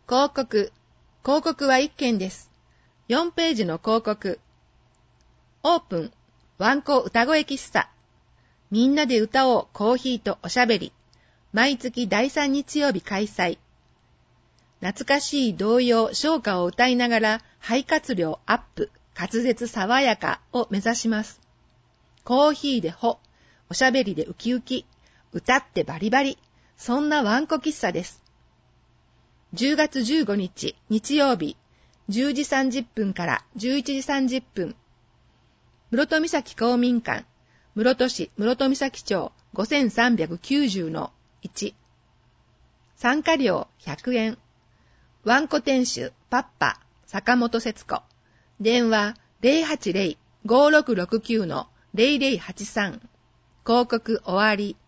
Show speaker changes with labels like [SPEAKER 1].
[SPEAKER 1] 広告。広告は1件です。4ページの広告。オープン。ワンコ歌声喫茶。みんなで歌おうコーヒーとおしゃべり。毎月第3日曜日開催。懐かしい童謡、唱歌を歌いながら肺活量アップ、滑舌爽やかを目指します。コーヒーでほ、おしゃべりでウキウキ、歌ってバリバリ、そんなワンコ喫茶です。10月15日日曜日、10時30分から11時30分。室戸岬公民館、室戸市室戸岬町 5390-1。参加料100円。ワンコ店主パッパ坂本節子。電話 080-5669-0083。広告終わり。